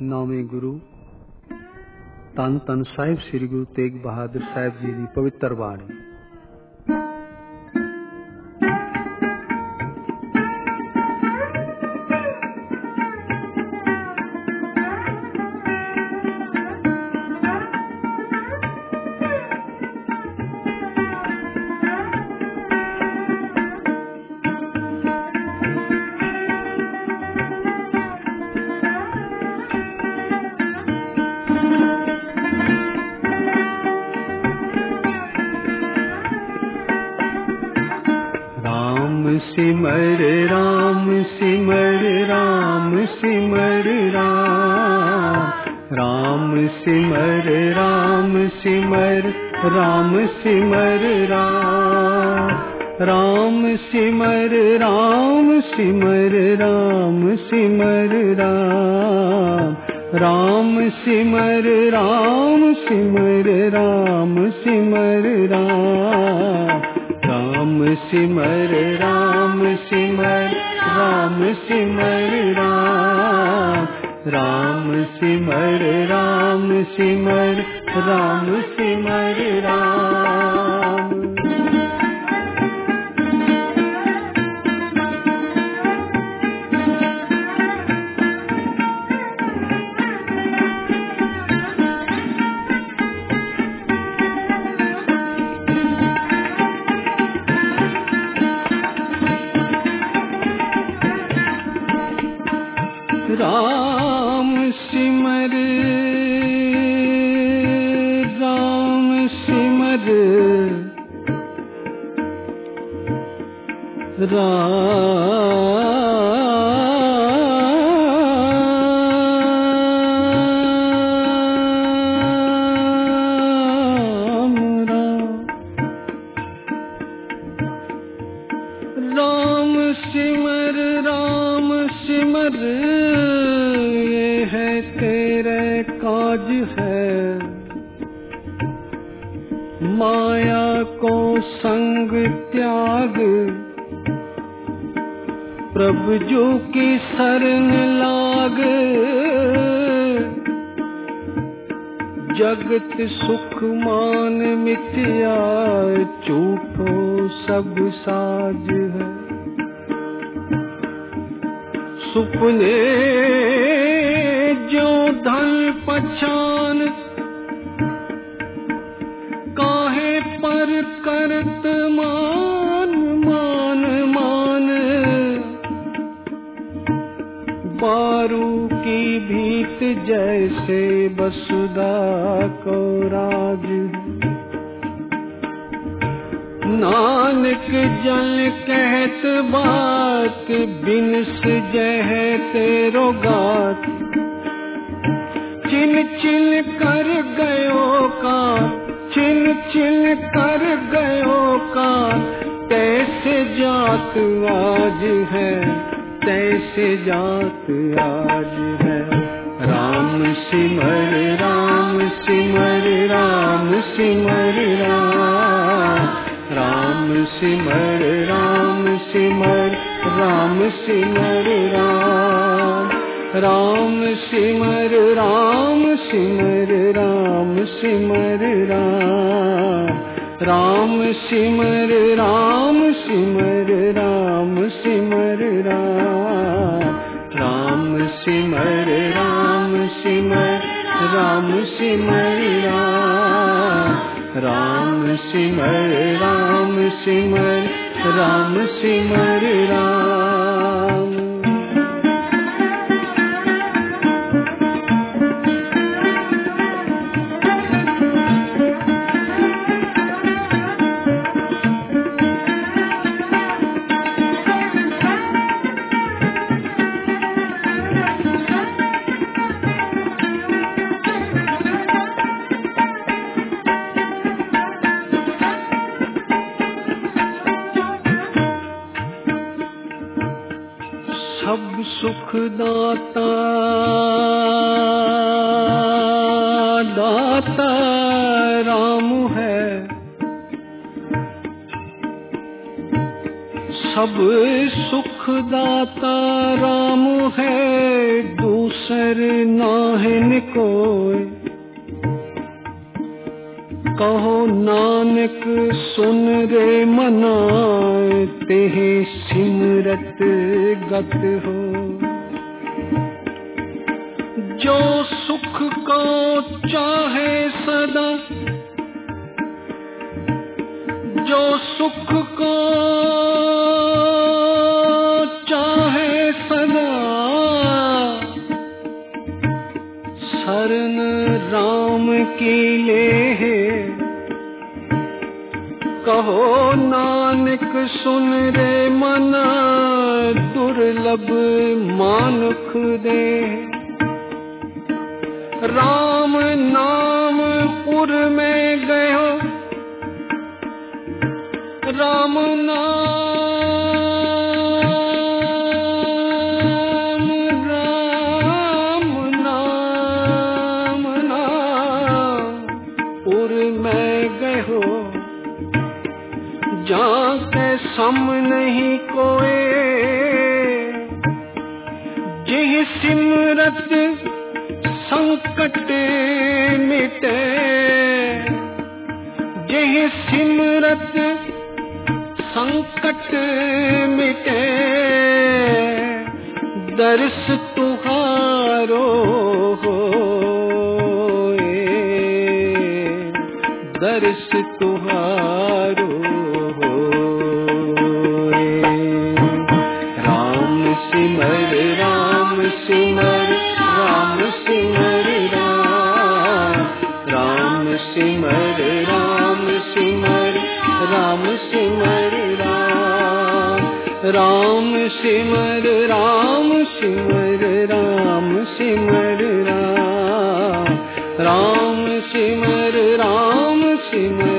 ਨਾਮੇ ਗੁਰੂ ਧੰਨ ਧੰਨ ਸਾਹਿਬ ਸ੍ਰੀ ਗੁਰੂ ਤੇਗ ਬਹਾਦਰ ਸਾਹਿਬ ਜੀ ਦੀ ਪਵਿੱਤਰ ਬਾਣੀ। सिमर राम सिमर राम सिमर राम, राम सिमर राम सिमर राम सिमर राम, राम सिमर राम सिमर राम सिमर राम, राम सिमर राम सिमर राम सिमर राम, राम सिमर राम सिमर राम सिमर राम, राम सिमर राम सिमर राम सिमर राम। राम सिमर राम सिमर राम सिमर राम सिमर ये है तेरे काज है, माया को संग त्याग प्रभु जो की शरण लाग, जगत सुख मान मिथ्या झूठो सब साज है, सुपने जो धन पहचान काहे पर करत मान मान मान, बारू की भीत जैसे वसुधा को राज, नानक जल कहत बात बिनस जह तेरो गात, चिन चिन कर गयो का चिन चिन कर गयो का, तैसे जात आज है तैसे जात आज है। राम सिमर राम सिमर राम सिमर राम, राम सिमर राम सिमर राम सिमर राम, राम सिमर राम सिमर राम सिमर राम, राम सिमर राम सिमर राम सिमर राम, राम सिमर राम सिमर राम सिमर राम, राम सिमर राम सिमर राम सिमर राम। सब सुख दाता दाता राम है, सब सुख दाता राम है, दूसर नाहिन कोय। कहो नानक सुन रे मना, तेह सिमरत गत हो। जो सुख को चाहे सदा, जो सुख को चाहे सदा, शरण राम की ले। कहो नानक सुन रे मना, दुर्लभ मानुख दे। राम नाम पुर में गयो, राम नाम, राम नाम नाम पुर में गयो। जाके सम नहीं कोए, जिह सिमरत संकट मिटे। जिह सिमरत संकट मिटे, दर्श तुहारो होए, दर्श तुहारो होए। राम सिमर राम सिमर, राम सिमर राम, राम सिमर राम सिमर, राम सिमर राम, राम सिमर राम सिमर, राम सिमर राम, राम सिमर राम सिमर।